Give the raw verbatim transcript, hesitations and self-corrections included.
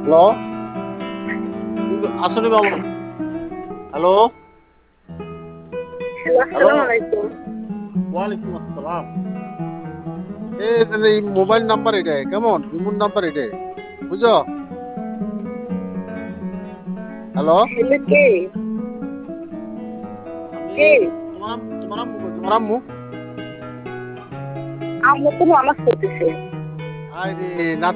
Hello, আসলে Mamun. Hello. Hello, hello. আসসালামু আলাইকুম। ওয়ালাইকুম আসসালাম। এই তাহলে এই মোবাইল নাম্বার এটা কেমন ইমুন নাম্বার এটা বুঝো। হ্যালো। হ্যালো, কে? আমি কে? তোমার আম- তোমার আম্মু কই? তোমার আম্মু? আম্মু তো নামাজ পড়তেছে। আরে না